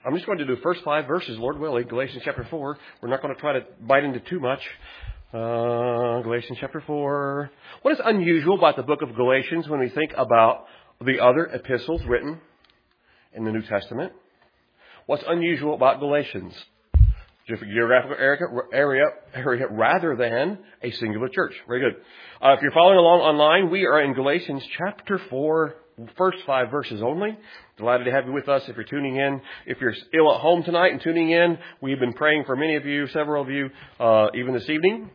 I'm just going to do the first 5 verses, Lord willing, Galatians chapter 4. We're not going to try to bite into too much. Galatians chapter 4. What is unusual about the book of Galatians when we think about the other epistles written in the New Testament? What's unusual about Galatians? Different geographical area rather than a singular church. Very good. If you're following along online, we are in Galatians chapter 4, first 5 verses only. Delighted to have you with us if you're tuning in. If you're ill at home tonight and tuning in, we've been praying for many of you, several of you, even this evening.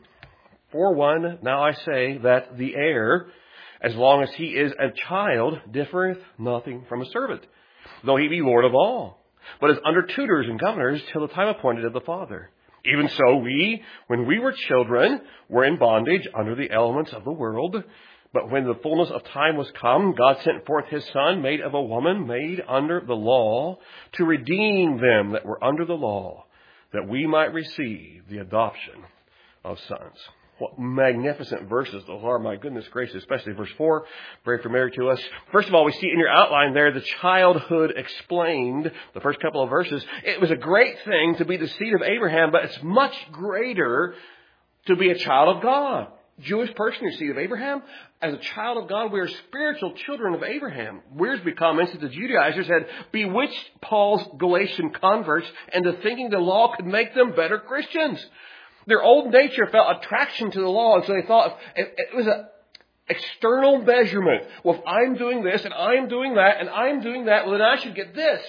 4:1, now I say that the heir, as long as he is a child, differeth nothing from a servant, though he be Lord of all, but is under tutors and governors till the time appointed of the Father. Even so we, when we were children, were in bondage under the elements of the world. But when the fullness of time was come, God sent forth his Son, made of a woman, made under the law, to redeem them that were under the law, that we might receive the adoption of sons. What magnificent verses those are, my goodness gracious, especially verse 4, very familiar to us. First of all, we see in your outline there the childhood explained, the first couple of verses. It was a great thing to be the seed of Abraham, but it's much greater to be a child of God. Jewish person, your seed of Abraham. As a child of God, we are spiritual children of Abraham. Wiersbe comments that the Judaizers had bewitched Paul's Galatian converts into thinking the law could make them better Christians. Their old nature felt attraction to the law, and so they thought it was an external measurement. Well, if I'm doing this, and I'm doing that, and I'm doing that, well, then I should get this.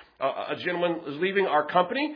A gentleman was leaving our company,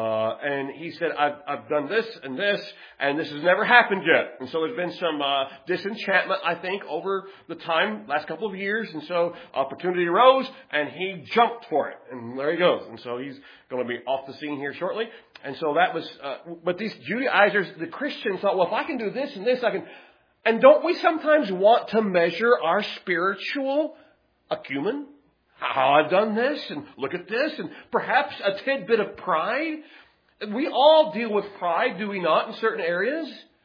and he said, I've done this, and this has never happened yet. And so there's been some disenchantment, I think, over the time, last couple of years. And so opportunity arose, and he jumped for it. And there he goes. And so he's going to be off the scene here shortly. And so that was, but these Judaizers, the Christians thought, well, if I can do this and this, I can. And don't we sometimes want to measure our spiritual acumen? How I've done this, and look at this, and perhaps a tidbit of pride. We all deal with pride, do we not, in certain areas?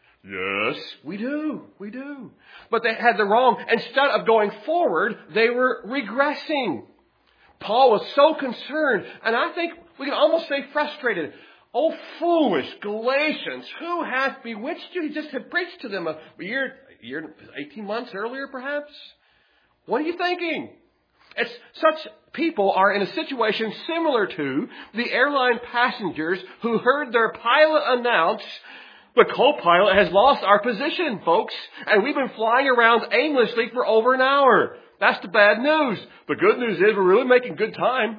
Yes, we do. We do. But they had the wrong. Instead of going forward, they were regressing. Paul was so concerned, and I think we can almost say frustrated. Oh, foolish Galatians, who hath bewitched you? He just had preached to them a year, 18 months earlier, perhaps. What are you thinking? It's such people are in a situation similar to the airline passengers who heard their pilot announce, the co-pilot has lost our position, folks, and we've been flying around aimlessly for over an hour. That's the bad news. The good news is we're really making good time.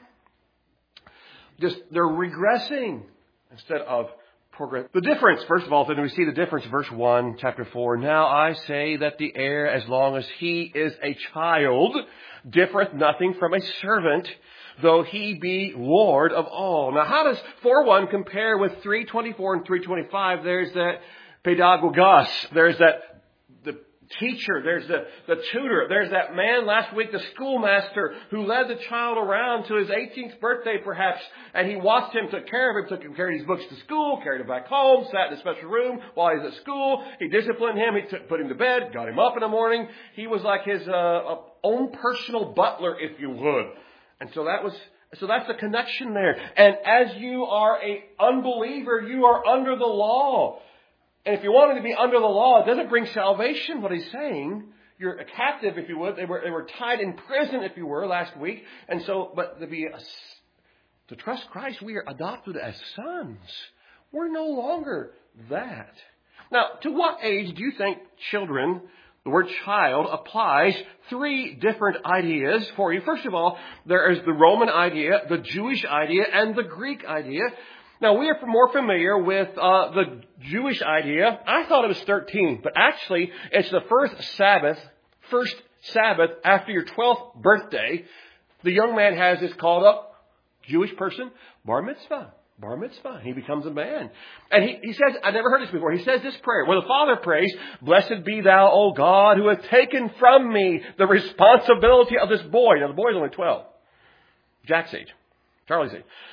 They're regressing instead of progress. The difference, first of all, then we see the difference, verse 1, chapter 4. Now I say that the heir, as long as he is a child, differeth nothing from a servant, though he be Lord of all. Now how does 4:1 compare with 3:24 and 3:25? There's that pedagogos. There's that the teacher. There's the tutor. There's that man last week, the schoolmaster, who led the child around to his 18th birthday perhaps, and he watched him, took care of him, took him, carried his books to school, carried him back home, sat in a special room while he was at school. He disciplined him. He put him to bed, got him up in the morning. He was like his own personal butler, if you would. And so that's the connection there. And as you are a unbeliever, you are under the law. And if you wanted to be under the law, it doesn't bring salvation, what he's saying. You're a captive, if you would. They were tied in prison, if you were, last week. And so, but to trust Christ, we are adopted as sons. We're no longer that. Now, to what age do you think children, the word child, applies 3 different ideas for you? First of all, there is the Roman idea, the Jewish idea, and the Greek idea. Now, we are more familiar with the Jewish idea. I thought it was 13, but actually, it's the first Sabbath after your 12th birthday. The young man has this called up, Jewish person, bar mitzvah. Bar mitzvah. He becomes a man. And he says, I never heard this before. He says this prayer where the father prays, "Blessed be thou, O God, who hath taken from me the responsibility of this boy." Now, the boy's only 12. Jack's age. Charlie's age.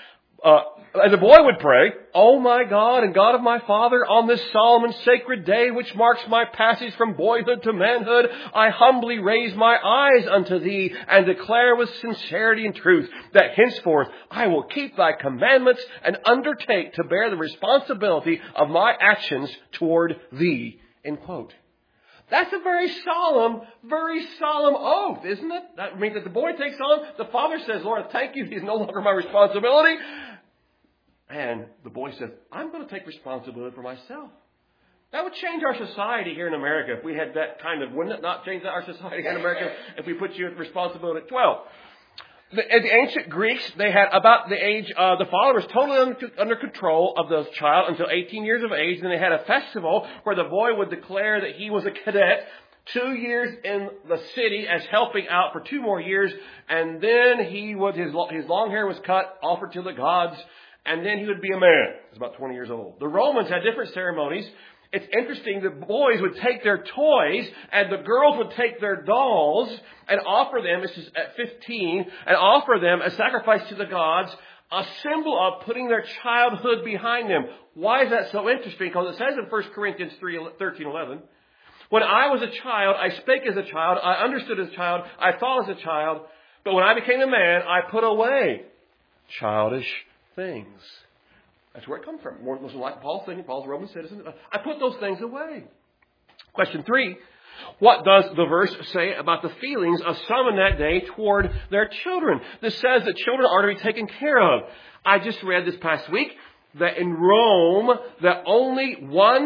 as a boy would pray, "Oh my God and God of my father, on this solemn and sacred day which marks my passage from boyhood to manhood, I humbly raise my eyes unto thee and declare with sincerity and truth that henceforth I will keep thy commandments and undertake to bear the responsibility of my actions toward thee." End quote. That's a very solemn oath, isn't it? That means that the boy takes on, the father says, "Lord, thank you, he's no longer my responsibility." And the boy says, "I'm going to take responsibility for myself." That would change our society here in America if we had that kind of, wouldn't it not change our society here in America if we put you at responsibility at 12? The ancient Greeks, they had about the age, the father was totally under control of the child until 18 years of age. And they had a festival where the boy would declare that he was a cadet, 2 years in the city as helping out for 2 more years. And then his long hair was cut, offered to the gods. And then he would be a man. He was about 20 years old. The Romans had different ceremonies. It's interesting that boys would take their toys and the girls would take their dolls and offer them, this is at 15, and offer them as sacrifice to the gods, a symbol of putting their childhood behind them. Why is that so interesting? Because it says in 1 Corinthians 13:11, "When I was a child, I spake as a child, I understood as a child, I thought as a child, but when I became a man, I put away childish things." That's where it comes from. More like Paul's thinking, Paul's a Roman citizen. I put those things away. Question 3. What does the verse say about the feelings of some in that day toward their children? This says that children are to be taken care of. I just read this past week that in Rome, that only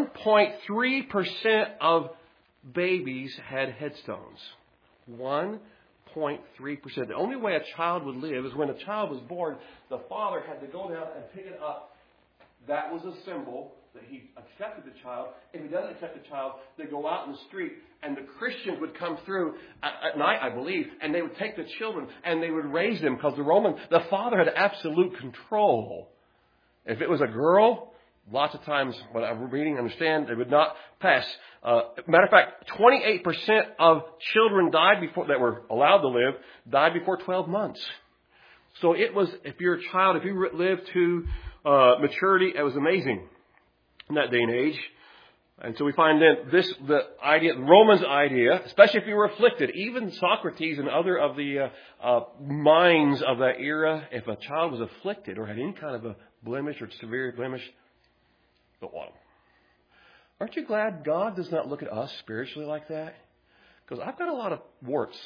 1.3% of babies had headstones. 1.3%. The only way a child would live is when a child was born, the father had to go down and pick it up. That was a symbol that he accepted the child. If he doesn't accept the child, they go out in the street and the Christians would come through at night, I believe, and they would take the children and they would raise them because the father had absolute control. If it was a girl, lots of times, what I'm reading, understand, they would not pass. Matter of fact, 28% of children that were allowed to live, died before 12 months. So it was, if you're a child, if you lived to maturity, it was amazing in that day and age. And so we find that the Romans' idea, especially if you were afflicted, even Socrates and other of the minds of that era, if a child was afflicted or had any kind of a blemish or severe blemish, don't want them. Aren't you glad God does not look at us spiritually like that? Because I've got a lot of warts.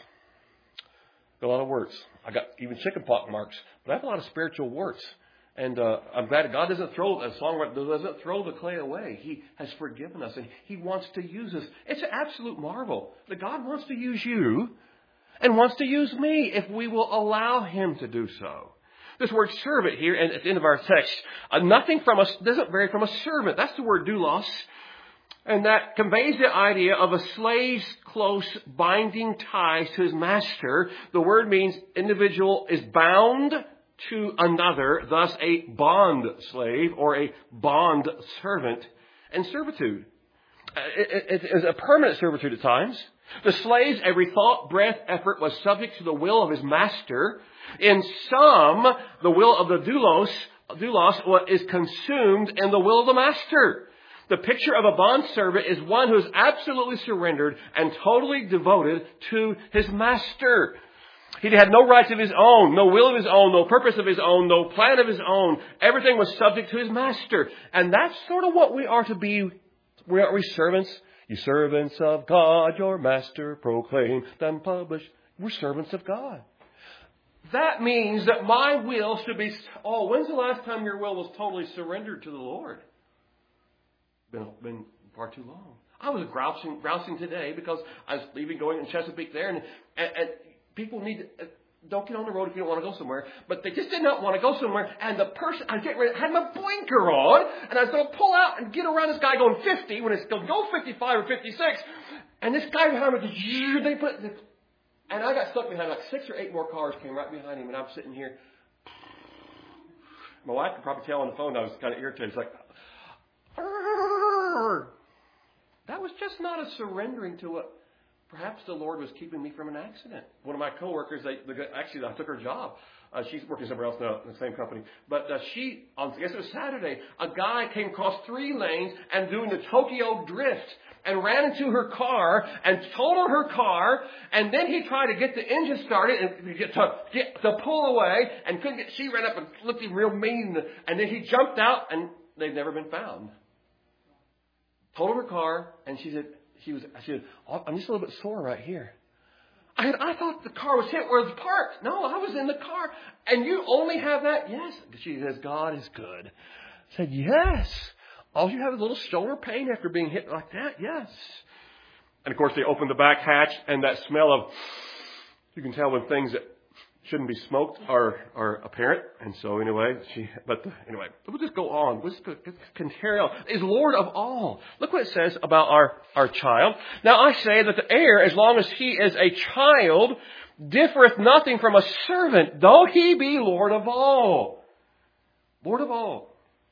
I got even chickenpox marks, but I have a lot of spiritual warts. And I'm glad God doesn't throw the clay away. He has forgiven us and He wants to use us. It's an absolute marvel that God wants to use you and wants to use me if we will allow Him to do so. This word servant here at the end of our text, nothing from us doesn't vary from a servant. That's the word doulos. And that conveys the idea of a slave's close binding ties to his master. The word means individual is bound to another, thus a bond slave or a bond servant. And servitude. It is a permanent servitude at times. The slave's every thought, breath, effort was subject to the will of his master. In some, the will of the doulos is consumed in the will of the master. The picture of a bondservant is one who is absolutely surrendered and totally devoted to his master. He had no rights of his own, no will of his own, no purpose of his own, no plan of his own. Everything was subject to his master. And that's sort of what we are to be. Are we servants? You servants of God, your master proclaim, then publish. We're servants of God. That means that my will should be, when's the last time your will was totally surrendered to the Lord? Been far too long. I was grousing today because I was going in Chesapeake there, and people don't get on the road if you don't want to go somewhere. But they just did not want to go somewhere, and the person I had my blinker on, and I was going to pull out and get around this guy going 50 when it's going to go 55 or 56, and this guy behind me, and I got stuck behind 6 or 8 more cars came right behind him, and I'm sitting here. My wife could probably tell on the phone I was kind of irritated. It's like, that was just not a surrendering to what perhaps the Lord was keeping me from an accident. one of my coworkers, actually, I took her job. She's working somewhere else now in the same company. But I guess it was Saturday, a guy came across 3 lanes and doing the Tokyo drift and ran into her car and totaled her car. And then he tried to get the engine started and to pull away and couldn't get. She ran up and looked at him real mean. And then he jumped out and they've never been found. Totaled her car and she said, I'm just a little bit sore right here. I thought the car was hit where it was parked. No, I was in the car. And you only have that? Yes. She says, God is good. I said, yes. All you have is a little shoulder pain after being hit like that? Yes. And of course, they opened the back hatch and that smell of, you can tell when things that shouldn't be smoked are apparent. And so anyway, we'll just go on. We'll just carry on. Is Lord of all. Look what it says about our child. Now I say that the heir, as long as he is a child, differeth nothing from a servant, though he be Lord of all. Lord of all.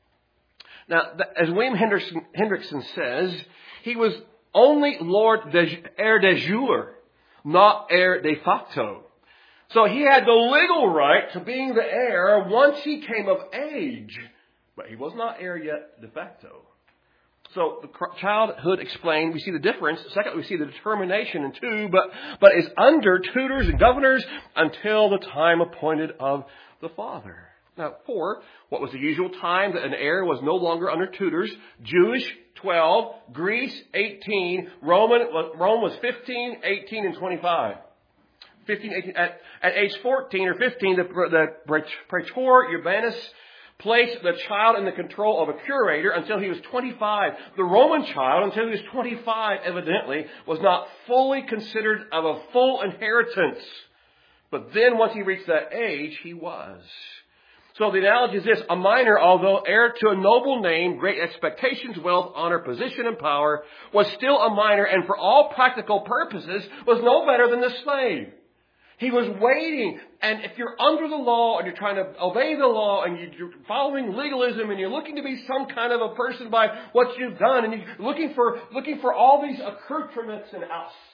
Now, as William Hendrickson says, he was only heir de jure, not heir de facto. So he had the legal right to being the heir once he came of age. But he was not heir yet de facto. So the childhood explained, we see the difference. Second, we see the determination in 2, but is under tutors and governors until the time appointed of the father. Now, 4, what was the usual time that an heir was no longer under tutors? Jewish, 12, Greece, 18, Rome was 15, 18, and 25. 15, 18, at age 14 or 15, the praetor urbanus placed the child in the control of a curator until he was 25. The Roman child, until he was 25, evidently, was not fully considered of a full inheritance. But then once he reached that age, he was. So the analogy is this: a minor, although heir to a noble name, great expectations, wealth, honor, position, and power, was still a minor, and for all practical purposes was no better than the slave. He was waiting, and if you're under the law and you're trying to obey the law and you're following legalism and you're looking to be some kind of a person by what you've done and you're looking for all these accoutrements and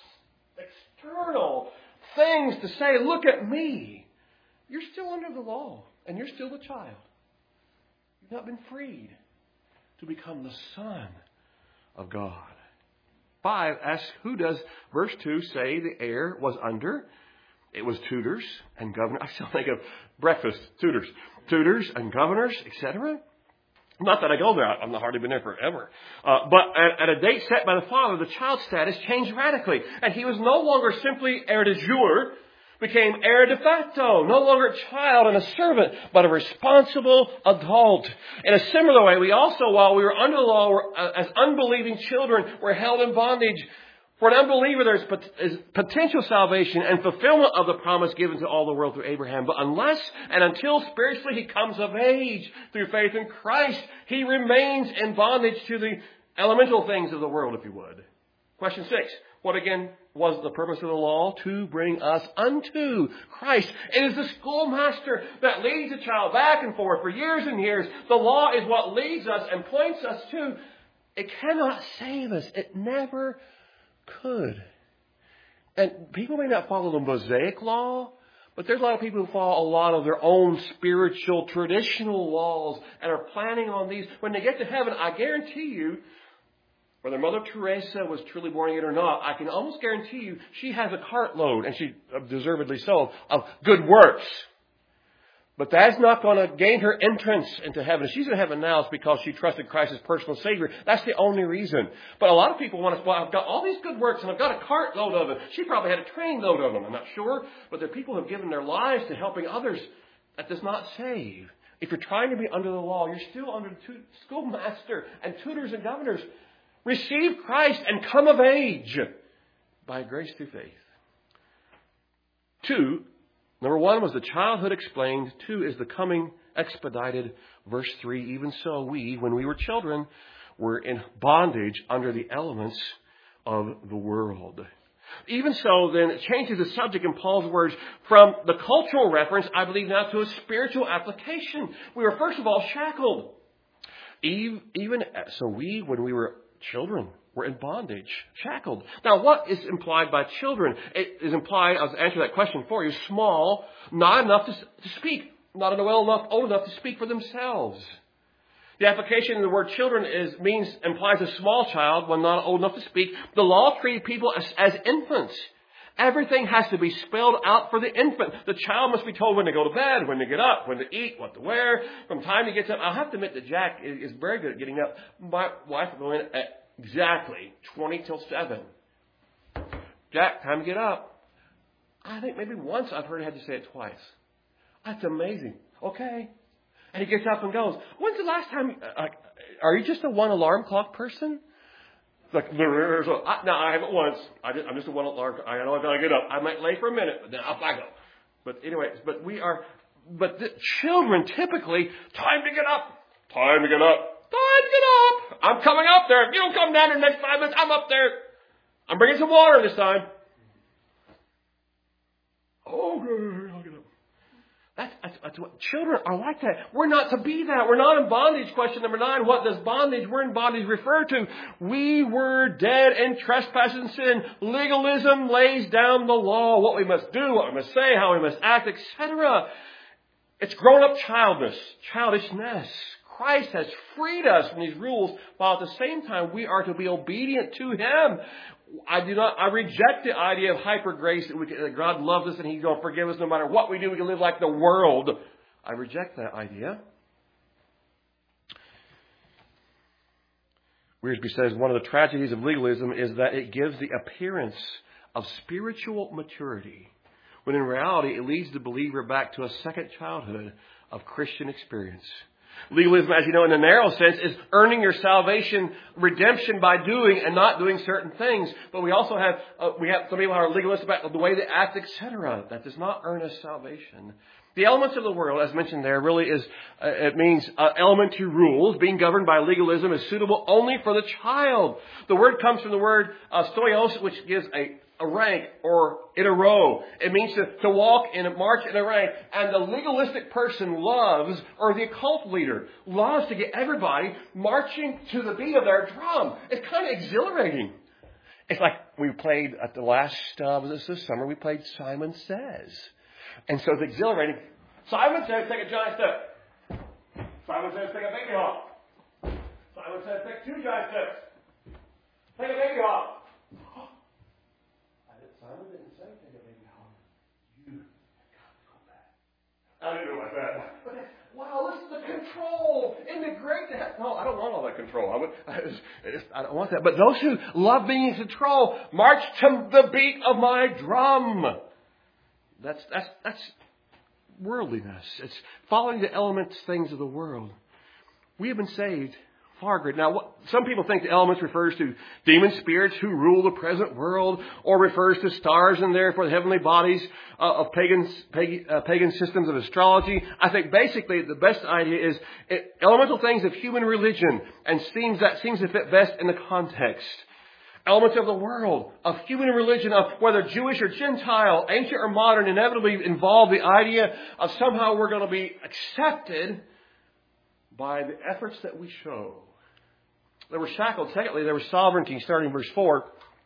external things to say, look at me, you're still under the law and you're still the child. You've not been freed to become the son of God. 5 asks, who does verse 2 say the heir was under? It was tutors and governors. I still think of breakfast, tutors and governors, etc. Not that I go there. I've hardly been there forever. But at a date set by the father, the child's status changed radically. And he was no longer simply heir de jure, became heir de facto. No longer a child and a servant, but a responsible adult. In a similar way, we also, while we were under the law, as unbelieving children, were held in bondage. For an unbeliever, there's potential salvation and fulfillment of the promise given to all the world through Abraham. But unless and until spiritually he comes of age through faith in Christ, he remains in bondage to the elemental things of the world, if you would. Question 6. What again was the purpose of the law? To bring us unto Christ. It is the schoolmaster that leads a child back and forth for years and years. The law is what leads us and points us to. It cannot save us. It never could. And people may not follow the Mosaic law, but there's a lot of people who follow a lot of their own spiritual, traditional laws and are planning on these. When they get to heaven, I guarantee you, whether Mother Teresa was truly born again or not, I can almost guarantee you she has a cartload, and she deservedly so, of good works. But that's not going to gain her entrance into heaven. If she's in heaven now, it's because she trusted Christ as personal Savior. That's the only reason. But a lot of people want to, well, I've got all these good works and I've got a cartload of them. She probably had a trainload of them. I'm not sure. But there are people who have given their lives to helping others. That does not save. If you're trying to be under the law, you're still under the schoolmaster and tutors and governors. Receive Christ and come of age by grace through faith. 2, number 1 was the childhood explained. 2 is the coming expedited. Verse 3, even so we, when we were children, were in bondage under the elements of the world. Even so, then, it changes the subject in Paul's words from the cultural reference, I believe, now to a spiritual application. We were, first of all, shackled. Even so we, when we were children, We're in bondage, shackled. Now, what is implied by children? It is implied, I'll answer that question for you, small, not enough to speak, not old enough to speak for themselves. The application of the word children implies a small child when not old enough to speak. The law treated people as infants. Everything has to be spelled out for the infant. The child must be told when to go to bed, when to get up, when to eat, what to wear, from time he gets up. I'll have to admit that Jack is very good at getting up. My wife will go in at exactly 20 till 7. Jack, time to get up. I think maybe once I've heard he had to say it twice. That's amazing. Okay. And he gets up and goes. When's the last time? Are you just a one alarm clock person? No, I haven't once. I'm just a one alarm. I know I've got to get up. I might lay for a minute, but then up I go. But anyway, but the children typically, time to get up. Time to get up. Time to get up. I'm coming up there. If you don't come down in the next 5 minutes, I'm up there. I'm bringing some water this time. Oh, good. I'll get up. That's what children are like that. We're not to be that. We're not in bondage. Question number 9. What does bondage? We're in bondage refer to? We were dead in trespasses and sin. Legalism lays down the law. What we must do, what we must say, how we must act, etc. It's grown-up childishness. Christ has freed us from these rules, while at the same time we are to be obedient to Him. I reject the idea of hyper grace that God loves us and He's going to forgive us no matter what we do. We can live like the world. I reject that idea. Wiersbe says one of the tragedies of legalism is that it gives the appearance of spiritual maturity, when in reality it leads the believer back to a second childhood of Christian experience. Legalism, as you know, in the narrow sense, is earning your salvation, redemption by doing and not doing certain things. But we also have some people who are legalists about the way they act, etc. That does not earn us salvation. The elements of the world, as mentioned there, really is, it means elementary rules. Being governed by legalism is suitable only for the child. The word comes from the word stoios, which gives a rank or in a row. It means to walk and march in a rank. And the legalistic person loves, or the occult leader loves to get everybody marching to the beat of their drum. It's kind of exhilarating. It's like we played at the last, this summer, we played Simon Says. And so it's exhilarating. Simon Says, take a giant step. Simon Says, take a baby hop. Simon Says, take 2 giant steps. Take a baby hop. Simon didn't say take a baby hop. You got to go back. I didn't know about that. Wow, this is the control. Isn't it great to have? No, I don't want all that control. I don't want that. But those who love being in control march to the beat of my drum. That's worldliness. It's following the elements, things of the world. We have been saved far greater. Now, some people think the elements refers to demon spirits who rule the present world, or refers to stars and therefore the heavenly bodies of pagan systems of astrology. I think basically the best idea is elemental things of human religion, and seems to fit best in the context. Elements of the world, of human religion, of whether Jewish or Gentile, ancient or modern, inevitably involve the idea of somehow we're going to be accepted by the efforts that we show. They were shackled. Secondly, there was sovereignty, starting in verse 4.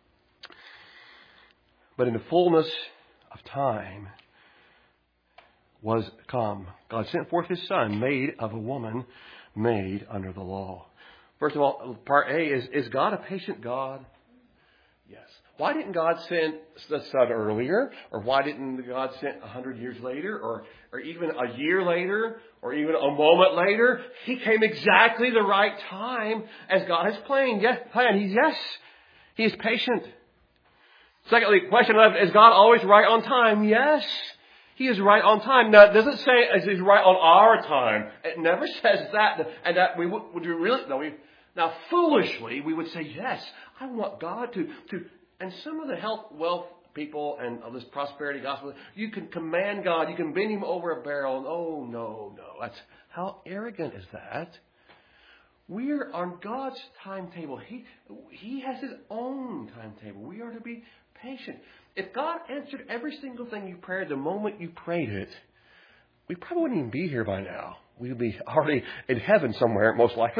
But in the fullness of time was come. God sent forth His Son, made of a woman, made under the law. First of all, part A is God a patient God? Yes. Why didn't God send the Son earlier? Or why didn't God send 100 years later? Or even a year later? Or even a moment later? He came exactly the right time as God has planned. He is patient. Secondly, question 11, is God always right on time? Yes. He is right on time. Now, it doesn't say He's right on our time. It never says that. And that we would really... Now, foolishly, we would say, yes, I want God to... And some of the health, wealth people and of this prosperity gospel, you can command God, you can bend Him over a barrel. And, oh, no. How arrogant is that? We're on God's timetable. He has His own timetable. We are to be patient. If God answered every single thing you prayed the moment you prayed it, we probably wouldn't even be here by now. We'd be already in heaven somewhere, most likely.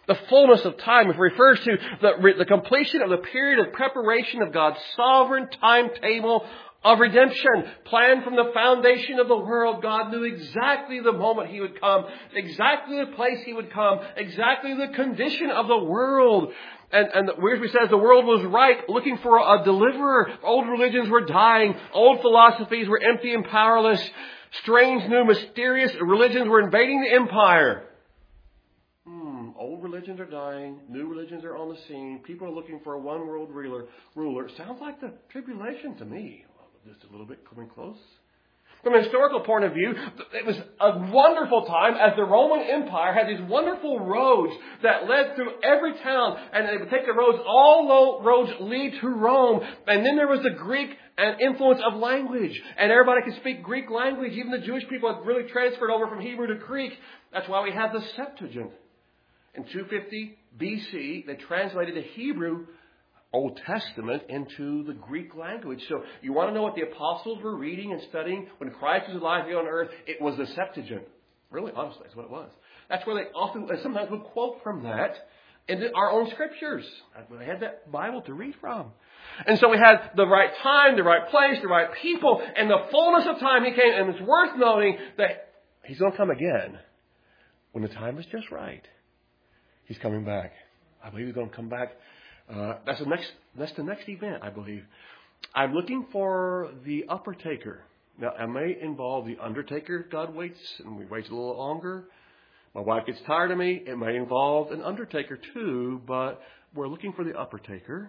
The fullness of time refers to the completion of the period of preparation of God's sovereign timetable of redemption. Planned from the foundation of the world, God knew exactly the moment He would come, exactly the place He would come, exactly the condition of the world. And Wiersbe says the world was ripe, looking for a deliverer. Old religions were dying. Old philosophies were empty and powerless. Strange, new, mysterious religions were invading the empire. Old religions are dying. New religions are on the scene. People are looking for a one world ruler. It sounds like the tribulation to me. Just a little bit coming close. From a historical point of view, it was a wonderful time as the Roman Empire had these wonderful roads that led through every town. And they would take the roads, all roads lead to Rome. And then there was the Greek and influence of language. And everybody could speak Greek language. Even the Jewish people had really transferred over from Hebrew to Greek. That's why we have the Septuagint. In 250 BC, they translated the Hebrew Old Testament into the Greek language. So you want to know what the apostles were reading and studying when Christ was alive here on earth? It was the Septuagint. Really, honestly, that's what it was. That's where they often, sometimes would quote from that into our own scriptures. They had that Bible to read from. And so we had the right time, the right place, the right people, and the fullness of time He came. And it's worth noting that He's going to come again when the time is just right. He's coming back. I believe He's going to come back. That's the next event, I believe. I'm looking for the upper taker. Now, it may involve the undertaker. God waits, and we wait a little longer. My wife gets tired of me. It may involve an undertaker too, but we're looking for the upper taker.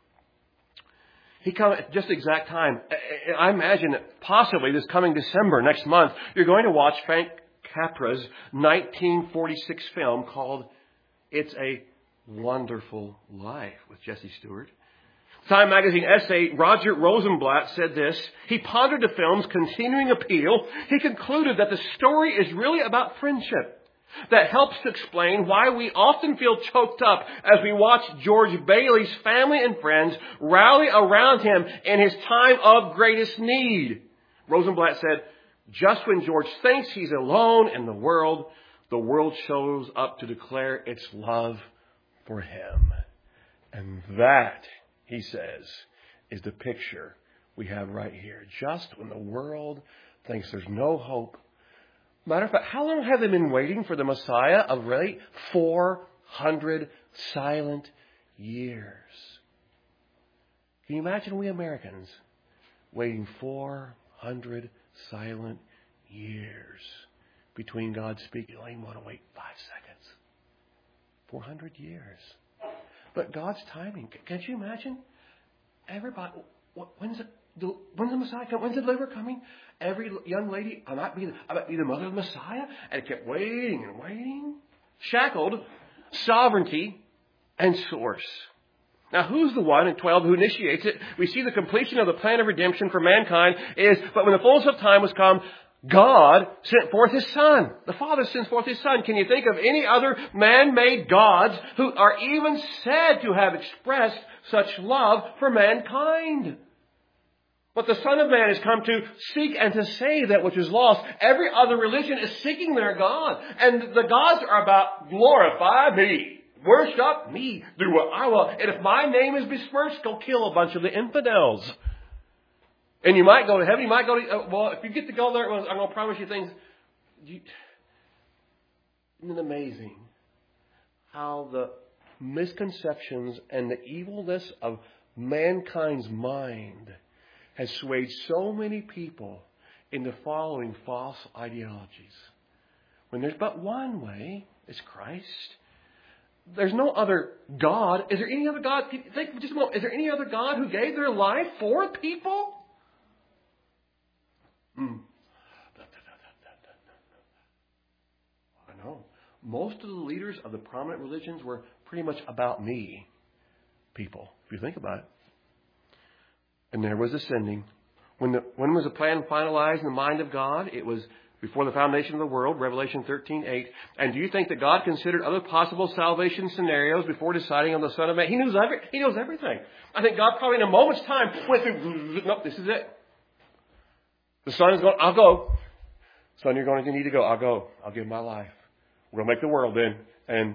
He comes at just the exact time. I imagine that possibly this coming December, next month, you're going to watch Frank Capra's 1946 film called It's a Wonderful Life with Jesse Stewart. Time magazine essay, Roger Rosenblatt said this. He pondered the film's continuing appeal. He concluded that the story is really about friendship. That helps to explain why we often feel choked up as we watch George Bailey's family and friends rally around him in his time of greatest need. Rosenblatt said, just when George thinks he's alone in the world shows up to declare its love for him. And that, he says, is the picture we have right here. Just when the world thinks there's no hope. Matter of fact, how long have they been waiting for the Messiah? Of really 400 silent years. Can you imagine we Americans waiting 400 silent years between God speaking? I even want to wait 5 seconds. 400 years. But God's timing. Can't you imagine? Everybody, when's the Messiah coming? When's the deliverer coming? Every young lady, I might be the mother of the Messiah. And it kept waiting and waiting. Shackled, sovereignty, and source. Now, who's the one in 12 who initiates it? We see the completion of the plan of redemption for mankind but when the fullness of time was come, God sent forth His Son. The Father sends forth His Son. Can you think of any other man-made gods who are even said to have expressed such love for mankind? But the Son of Man has come to seek and to save that which is lost. Every other religion is seeking their God. And the gods are about glorify me. Worship me. Do what I will. And if my name is besmirched, go kill a bunch of the infidels. And you might go to heaven. You might go to... well, if you get to go there, I'm going to promise you things. Isn't it amazing how the misconceptions and the evilness of mankind's mind has swayed so many people into following false ideologies? When there's but one way, it's Christ. There's no other God. Is there any other God? Think for just a moment. Is there any other God who gave their life for people? I know. Most of the leaders of the prominent religions were pretty much about me people, if you think about it. And there was ascending. When was the plan finalized in the mind of God? It was before the foundation of the world, Revelation 13:8. And do you think that God considered other possible salvation scenarios before deciding on the Son of Man? He knows everything. I think God probably in a moment's time went through, nope, this is it. The Son is going, I'll go. Son, you're going to need to go. I'll go. I'll give my life. We're going to make the world then. And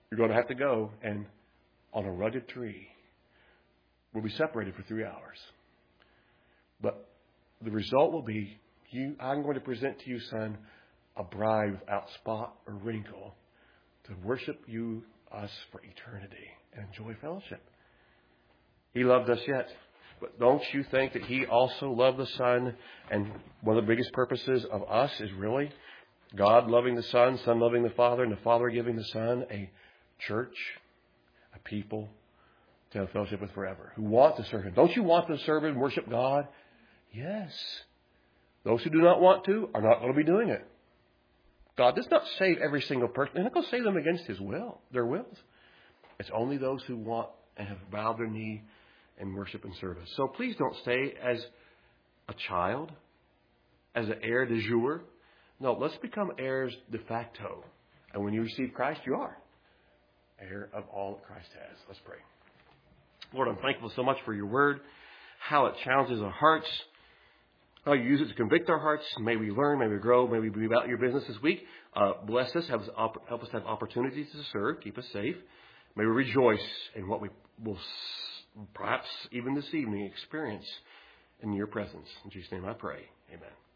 You're going to have to go and on a rugged tree, we'll be separated for 3 hours. But the result will be, I'm going to present to you, son, a bride without spot or wrinkle to worship us for eternity and enjoy fellowship. He loved us yet. But don't you think that He also loved the Son? And one of the biggest purposes of us is really God loving the Son, Son loving the Father, and the Father giving the Son a church, a people to have fellowship with forever, who want to serve Him. Don't you want to serve and worship God? Yes. Those who do not want to are not going to be doing it. God does not save every single person. He's not going to save them against His will, their wills. It's only those who want and have bowed their knee in worship and service. So please don't stay as a child, as an heir de jure. No, let's become heirs de facto. And when you receive Christ, you are heir of all that Christ has. Let's pray. Lord, I'm thankful so much for your word, how it challenges our hearts, how you use it to convict our hearts. May we learn, may we grow, may we be about your business this week. Bless us, help us have opportunities to serve, keep us safe. May we rejoice in what we will perhaps even this evening experience in your presence. In Jesus' name I pray. Amen.